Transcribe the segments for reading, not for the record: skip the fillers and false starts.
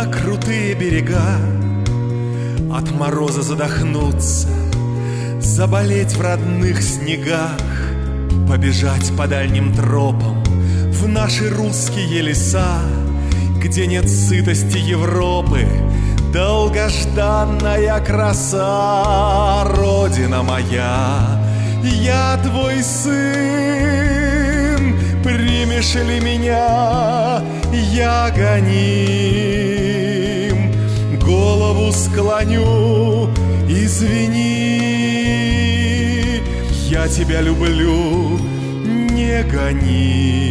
крутые берега, от мороза задохнуться, заболеть в родных снегах, побежать по дальним тропам в наши русские леса, где нет сытости Европы, долгожданная краса. Родина моя, я твой сын, примешь ли меня, я гоним, голову склоню, извини, я тебя люблю, не гони.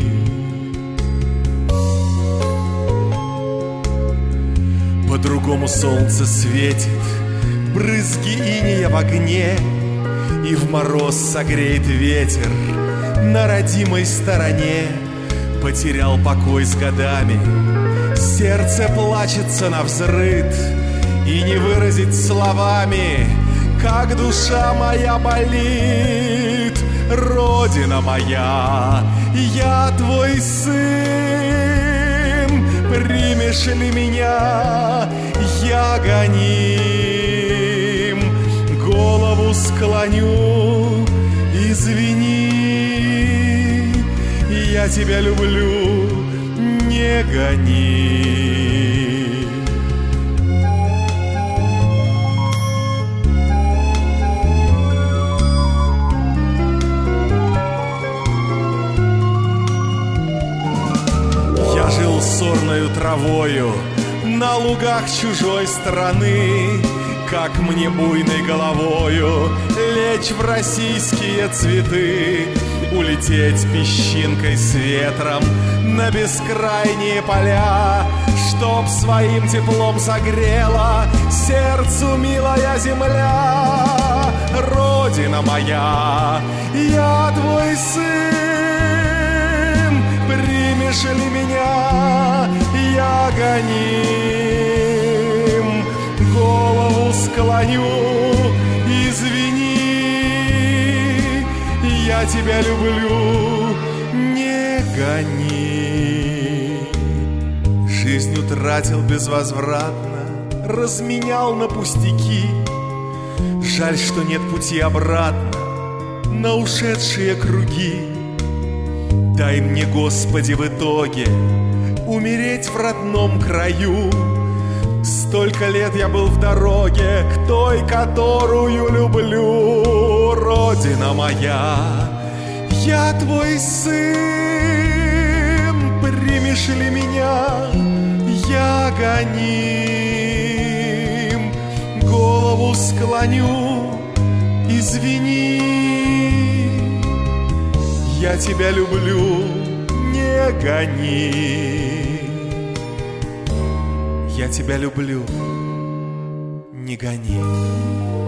По-другому солнце светит, брызги инея в огне, и в мороз согреет ветер на родимой стороне. Потерял покой с годами, сердце плачется навзрыд, и не выразить словами, как душа моя болит. Родина моя, я твой сын, примешь ли меня, я гоним, голову склоню, извини, я тебя люблю, не гони. Я жил сорною травою на лугах чужой страны, как мне буйной головою лечь в российские цветы, улететь песчинкой с ветром на бескрайние поля, чтоб своим теплом согрела сердцу милая земля. Родина моя, я твой сын, примешь ли меня, я гоним, голову склоню, извини, я тебя люблю, не гони. Жизнь утратил безвозвратно, разменял на пустяки. Жаль, что нет пути обратно на ушедшие круги. Дай мне, Господи, в итоге умереть в родном краю. Столько лет я был в дороге к той, которую люблю. Родина моя, я твой сын, примешь ли меня, я гоним, голову склоню, извини, я тебя люблю, не гони. Я тебя люблю, не гони.